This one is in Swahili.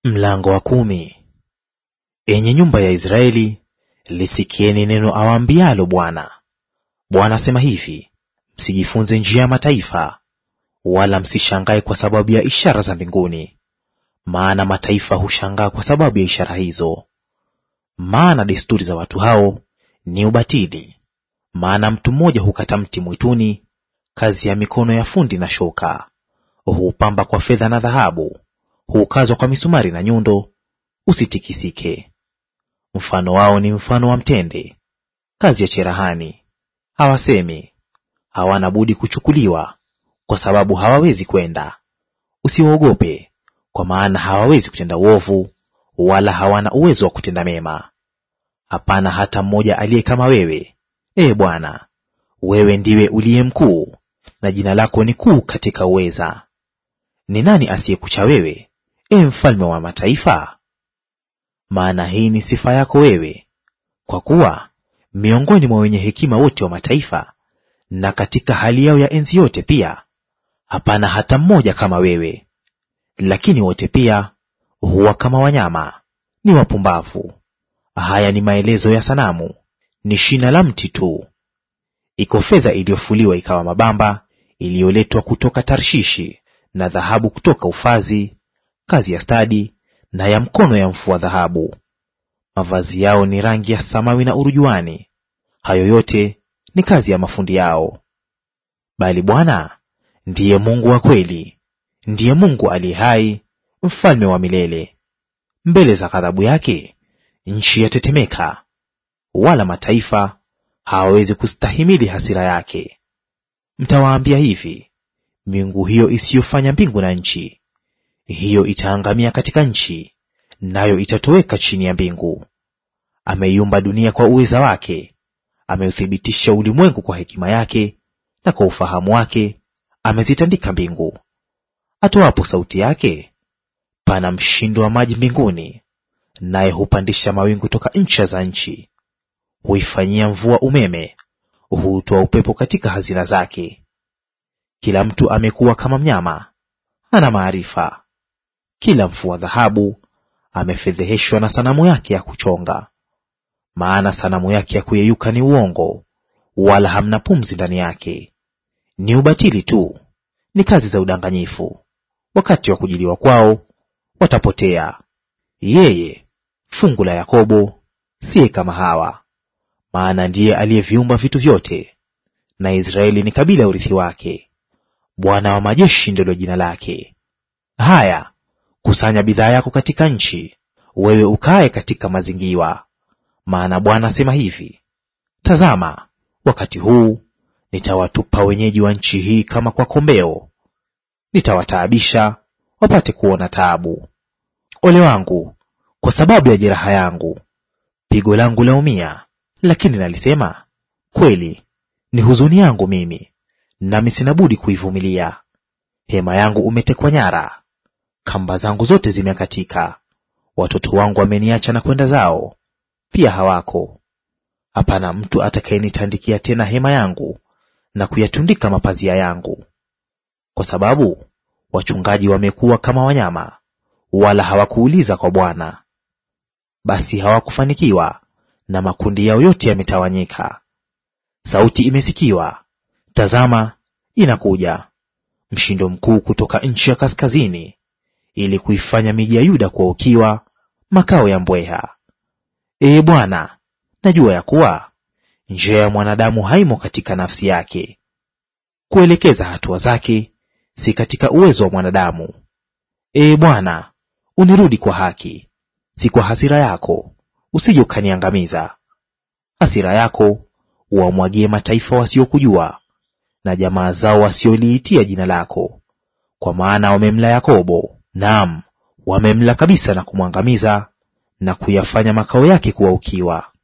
Mlango wa 10. Enyi nyumba ya Israeli, lisikieni neno awaambialo Bwana. Bwana asema hivi: msijifunze njia ya mataifa, wala msishangae kwa sababu ya ishara za mbinguni, maana mataifa hushangaa kwa sababu ya ishara hizo. Maana desturi za watu hao ni ubatili. Maana mtu mmoja hukata mti mwituni, kazi ya mikono ya fundi na shoka; huupamba kwa fedha na dhahabu, huukazwa kwa misumari na nyundo, usitikisike. Mfano wao ni mfano wa mtende, kazi ya cherahani. Hawasemi, hawana budi kuchukuliwa, kwa sababu hawawezi kwenda. Usiwaogope, kwa maana hawawezi kutenda uovu, wala hawana uwezo wa kutenda mema. Hapana hata mmoja aliye kama wewe, Ee Bwana. Wewe ndiwe uliye mkuu, na jina lako ni kuu katika uweza. Ni nani asiyekucha wewe, Ee mfalme wa mataifa? Maana hii ni sifa yako wewe, kwa kuwa miongoni mwa wenye hekima wote wa mataifa, na katika hali yao ya enzi yote pia, hapana hata mmoja kama wewe. Lakini wote pia huwa kama wanyama, ni wapumbavu. Haya ni maelezo ya sanamu, ni shina la mti tu. Iko fedha iliyofuliwa ikawa mabamba, iliyoletwa kutoka Tarshishi, na dhahabu kutoka Ufazi, kazi ya stadi na ya mkono ya mfua dhahabu. Mavazi yao ni rangi ya samawi na urujuani; hayo yote ni kazi ya mafundi yao. Bali Bwana ndiye Mungu wa kweli, ndiye Mungu aliye hai, mfalme wa milele. Mbele za ghadhabu yake nchi yatetemeka, wala mataifa hawawezi kustahimili hasira yake. Mtawaambia hivi: miungu hiyo isiyofanya mbingu na nchi, hiyo itaangamia katika nchi, nayo itatoweka chini ya mbingu. Ameiumba dunia kwa uweza wake, ameuthibitisha ulimwengu kwa hekima yake, na kwa ufahamu wake amezitandika mbingu. Atoapo sauti yake, pana mshindo wa maji mbinguni, naye hupandisha mawingu toka ncha za nchi. Huifanyia mvua umeme, huutoa upepo katika hazina zake. Kila mtu amekuwa kama mnyama, hana maarifa. Kila mfua dhahabu amefedheheshwa na sanamu yake ya kuchonga. Maana sanamu yake ya kuyeyuka ni uongo, wala hamna pumzi ndani yake. Ni ubatili tu, ni kazi za udanganyifu. Wakati wa kujiliwa kwao watapotea. Yeye fungu la Yakobo siye kama hawa, maana ndiye aliyeviumba vitu vyote, na Israeli ni kabila ya urithi wake. Bwana wa majeshi ndilo jina lake. Haya, kusanya bidhaa yako katika nchi, wewe ukae katika mazingiwa. Maana Bwana asema hivi: tazama, wakati huu nitawatupa wenyeji wa nchi hii kama kwa kombeo, nitawataabisha wapate kuona taabu. Ole wangu kwa sababu ya jeraha yangu, pigo langu laumia, lakini nalisema, kweli ni huzuni yangu mimi, nami sina budi kuivumilia. Hema yangu umetekwa nyara, kamba zangu zote zimekatika. Watoto wangu wameniacha na kwenda zao, pia hawako. Hapana mtu atakayenitandikia tena hema yangu na kuyatundika mapazia yangu. Kwa sababu wachungaji wamekuwa kama wanyama, wala hawakuuliza kwa Bwana. Basi hawakufanikiwa, na makundi yao yote yametawanyika. Sauti imesikiwa, tazama inakuja, mshindo mkuu kutoka nchi ya kaskazini, ili kuifanya miji ya Yuda kuwa ukiwa, makao ya mbweha. Ee Bwana, najua ya kuwa njia ya mwanadamu haimo katika nafsi yake. Kuelekeza hatua zake si katika uwezo wa mwanadamu. Ee Bwana, unirudi kwa haki, si kwa hasira yako, usije ukaniangamiza. Hasira yako uwamwagie mataifa wasiokujua, na jamaa zao wasioliitia jina lako. Kwa maana wamemla Yakobo, naam, wamemla kabisa na kumwangamiza, na kuyafanya makao yake kuwa ukiwa.